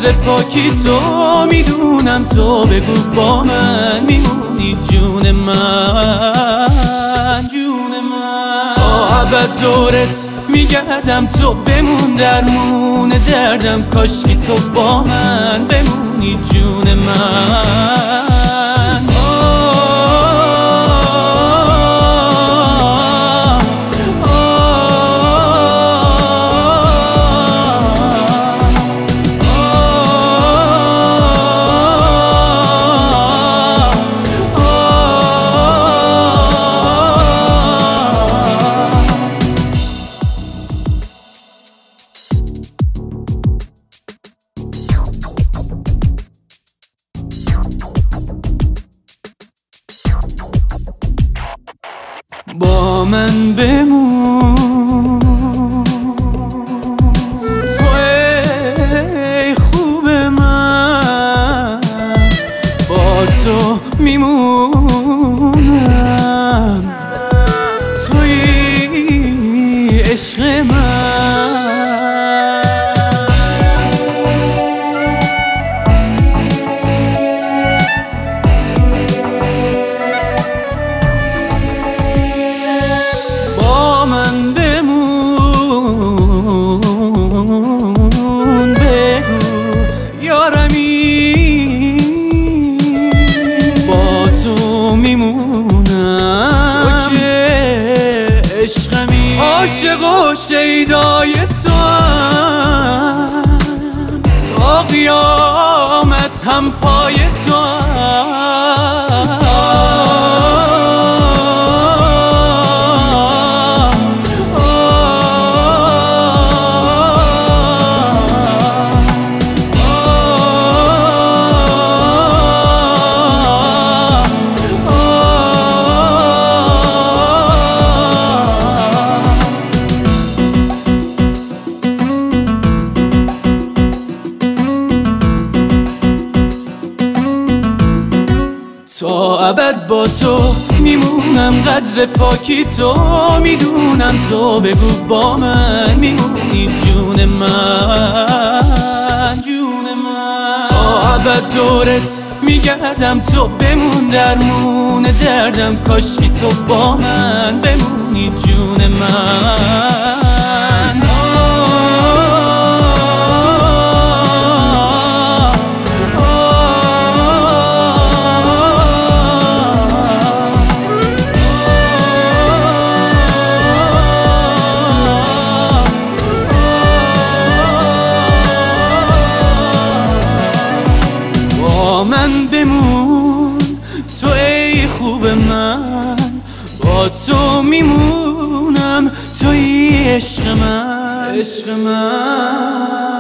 قدر پاکی تو میدونم، تو بگو با من میمونی جون من، جون من. تا ابد دورت میگردم تو بمون درمون دردم، کاشکی تو با من بمونی جون من. با من بمون تو ای خوب من، با تو میمونم توی عشق من. با من بمون بگو یارمی، با تو میمونم تو که عشقمی، عاشق و شیدای تو هم، تا قیامت هم پای تو تا ابد با تو میمونم، قدر پاکی تو میدونم، تو بگو با من میمونی جون من، جون من. تا ابد دورت میگردم تو بمون درمون دردم، کاشکی تو با من بمونی جون من. با من بمون تو ای خوب من، با تو میمونم توی عشق من، عشق من.